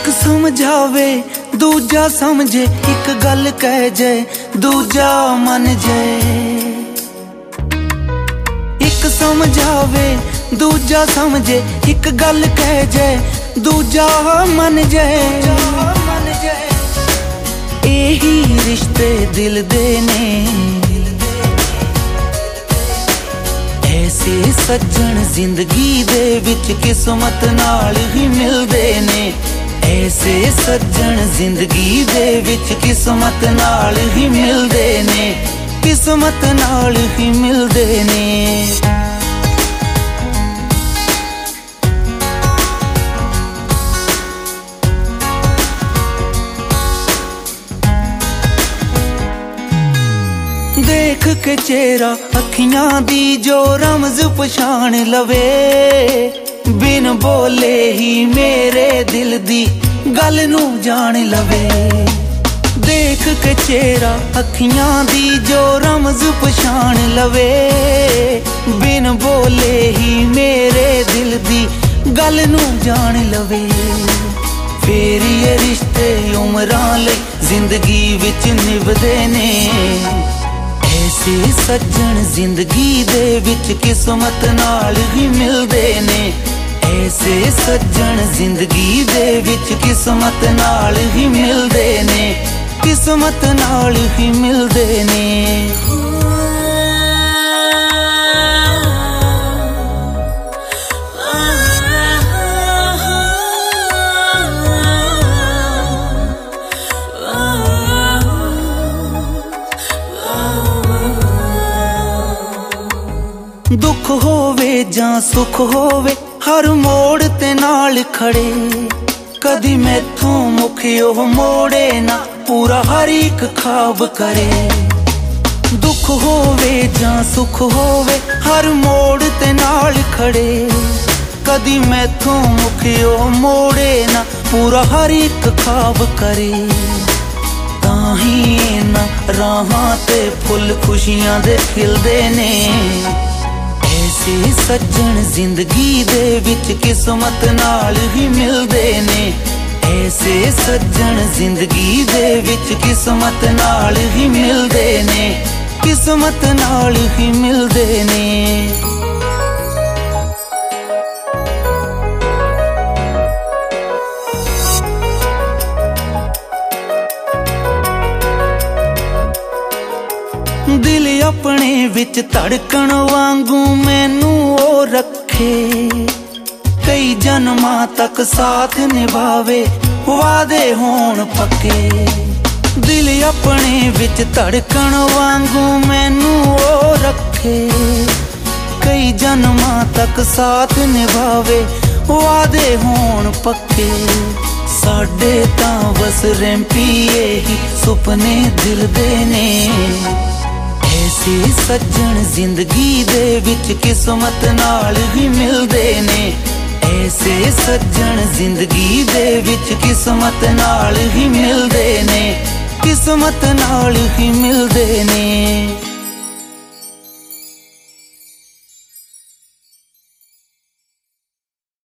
एक समझावे दूजा समझे, एक गल कह जाए दूजा मन जाए। एक समझावे दूजा समझे, एक गल कह जाए दूजा मन जाए। यही रिश्ते दिल दे ने, ऐसे सज्जन जिंदगी दे विच किस्मत नाल ही मिलदे ने। ऐसे सज्जन जिंदगी दे विच किस्मत नाल ही मिलदे ने, किस्मत नाल ही मिलदे ने। देख के चेहरा अखियां दी जो रमज पछाण लवे, बिन बोले ही मेरे दिल दी गल नू जान लवे। देख के चेहरा अखियां दी जो रमज पछाण लवे, बिन बोले ही मेरे दिल दी गल नू जान लवे। फिर ये रिश्ते उमरां लई जिंदगी विच निभदे ने। ऐसे सज्जन जिंदगी दे विच किस्मत नाल ही मिलदे ने। ऐसे सज्जन जिंदगी दे विच किस्मत नाल ही मिलदे ने, किस्मत नाल ही मिलदे ने। दुख होवे जां सुख होवे, हर मोड़ ते नाल खड़े। कदी मैथों मुख ओह मोड़े ना, पूरा हर एक ख्वाब करे। दुख होवे जां सुख होवे, हर मोड़ ते नाल खड़े। कदी मैथों मुख ओह मोड़े ना, पूरा हर एक ख्वाब करे। ताही ना राहां ते फुल खुशियां दे खिलदे ने। ऐसे सज्जन जिंदगी दे विच किस्मत नाल ही मिलदे ने। ऐसे सज्जन जिंदगी दे विच किस्मत नाल ही मिलदे ने, किस्मत नाल ही मिलदे ने। दिल अपने विच धड़कन वांगू मैनू ओ रखे। कई जन्मां तक साथ निभावे, वादे होण पक्के। दिल अपने विच धड़कन वांगू मैनू ओ रखे। कई जन्मां तक साथ निभावे, वादे होण पक्के। साडे तां बस रैंपी ही सुपने दिल दे ने। ऐसे सज्जन जिंदगी दे विच किस्मत नाल ही मिलदे ने। ऐसे सज्जन जिंदगी दे विच किस्मत नाल ही मिलदे ने, किस्मत नाल ही मिलदे ने।